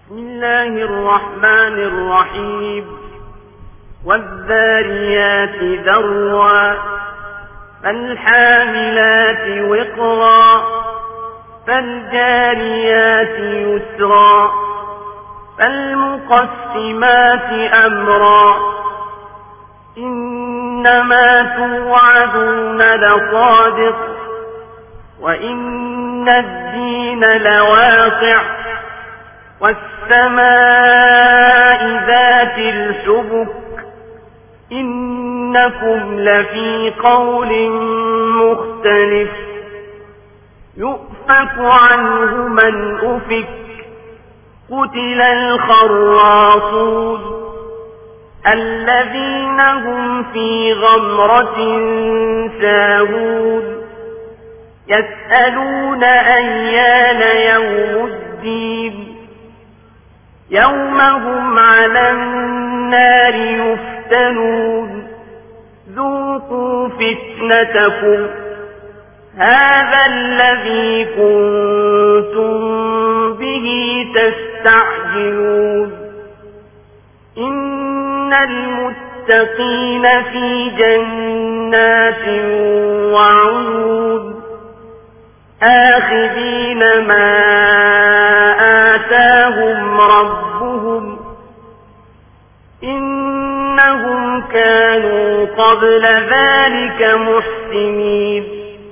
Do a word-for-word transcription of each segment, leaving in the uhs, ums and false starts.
بسم الله الرحمن الرحيم والذاريات ذروا فالحاملات وقرا فالجاريات يسرا فالمقسمات أمرا إنما توعدون لصادق وإن الدين لواقع والسماء ذات الحبك إنكم لفي قول مختلف يؤفك عنه من أفك قتل الخراصون الذين هم في غمرة ساهون يسألون أيان يوم الدين يوم هم على النار يفتنون ذوقوا فتنتكم هذا الذي كنتم به تستعجلون إن المتقين في جنات وعيون آخذين ما آتاهم ربهم إنهم كانوا قبل ذلك محسنين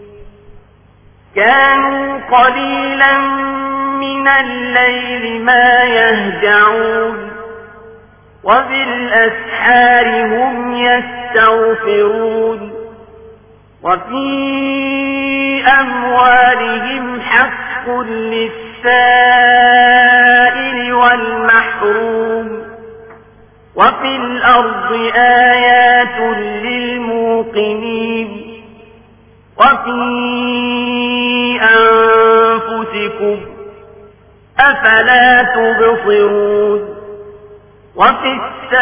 كانوا قليلا من الليل ما يهجعون وبالأسحار هم يستغفرون وفي أموالهم حق للسائل والمحروم وفي الأرض آيات للموقنين وفي أنفسكم أفلا تبصرون وفي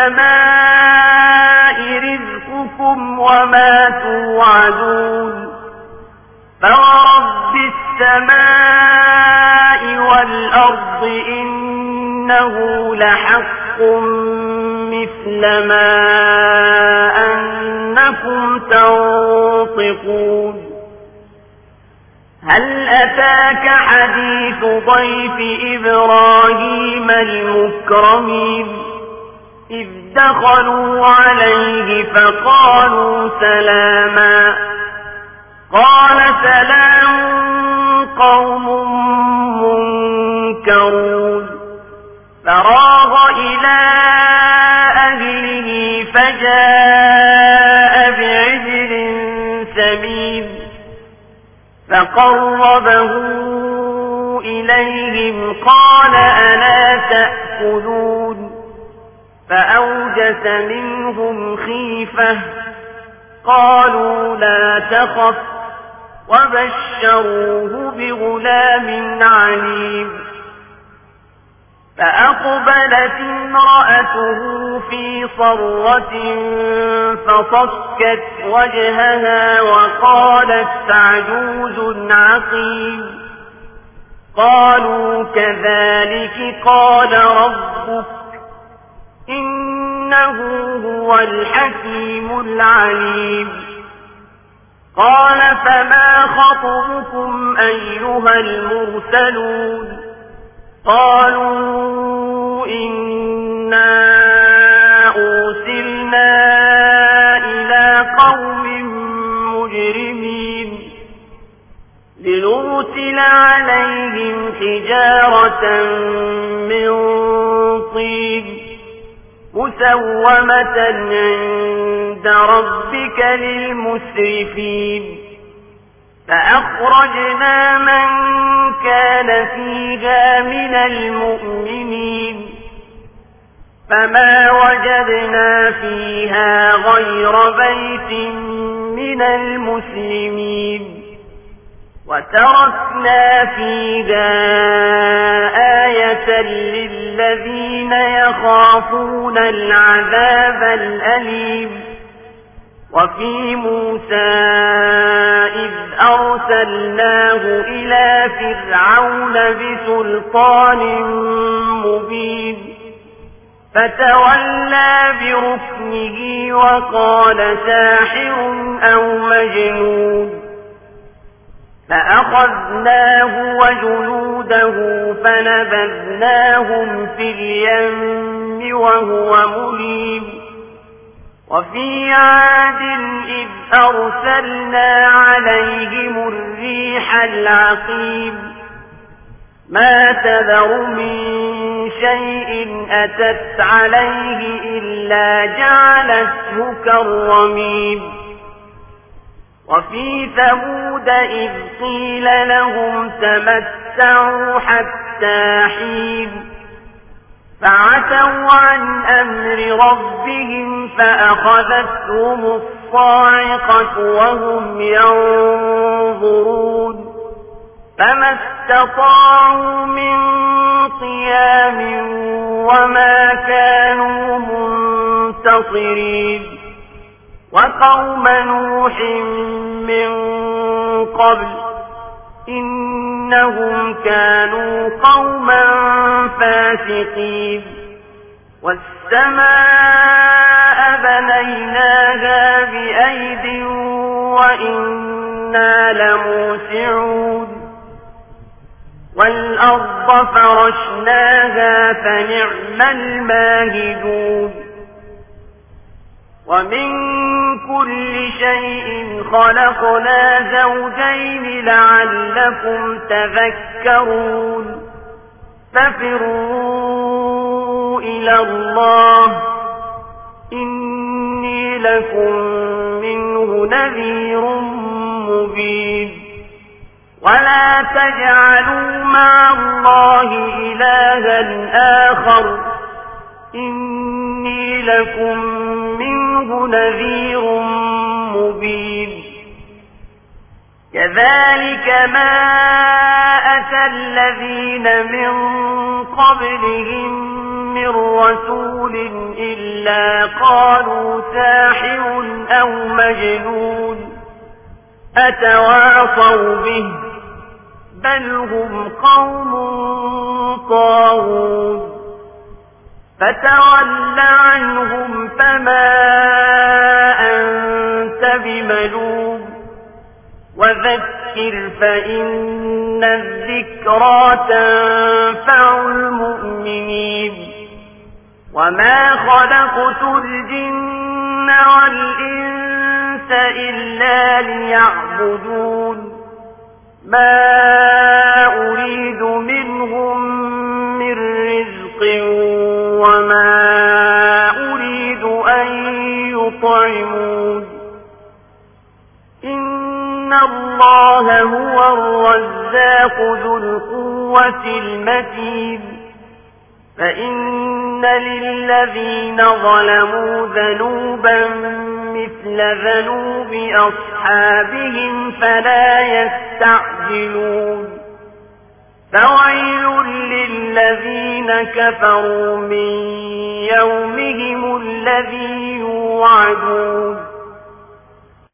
السماء رزقكم وما توعدون فورب السماء والأرض إنه لحق مثل ما أنكم تنطقون هل أتاك حديث ضيف إبراهيم المكرمين إذ دخلوا عليه فقالوا سلاما قال سلام قوم منكرون فراغ إلى أهله فجاء بعجل سمين فقربه إليهم قال ألا تأكلون فأوجس منهم خيفة قالوا لا تخف وبشروه بغلام عليم فأقبلت امرأته في صرة فصكت وجهها وقالت عجوز عقيم قالوا كذلك قال ربك إنه هو الحكيم العليم قال فما خطبكم أيها المرسلون قالوا إنا أرسلنا إلى قوم مجرمين لنرسل عليهم حجارة من طين مسومة عند ربك للمسرفين فأخرجنا من كان فيها من المؤمنين فما وجدنا فيها غير بيت من المسلمين وتركنا فيها آية للذين يخافون العذاب الأليم وفي موسى إذ أرسلناه إلى فرعون بسلطان مبين فتولى بركنه وقال ساحر أو مجنون فأخذناه وجنوده فنبذناهم في اليم وهو مليم وفي عاد إذ أرسلنا عليهم الريح العقيم ما تذر من شيء أتت عليه إلا جعلته كالرميم وفي ثمود إذ قيل لهم تمتعوا حتى حين فعتوا عن أمر ربهم فأخذتهم الصاعقة وهم ينظرون فما استطاعوا من قيام وما كانوا منتصرين وقوم نوح من قبل إنهم كانوا قوما فاسقين والسماء بنيناها بأيد وإنا لموسعون والأرض فرشناها فنعم الماهدون ومن كل شيء خلقنا زوجين لعلكم تذكرون ففروا إلى الله إني لكم منه نذير مبين ولا تجعلوا مع الله إلها آخر إني لكم منه نذير مبين كذلك ما أتى الذين من قبلهم من رسول إلا قالوا ساحر أو مجنون أتواصوا به بل هم قوم طاغون فتول عنهم فما أنت بملوم وذكر فإن الذكرى تنفع المؤمنين وما خلقت الجن والإنس إلا ليعبدون ما أريد منهم من رزق وما أريد أن يطعمون إن الله هو الرزاق ذو القوة المتين فإن للذين ظلموا ذنوبا مثل ذنوب أصحابهم فلا يستعجلون فويل للذين كفروا من يومهم الذي يوعدون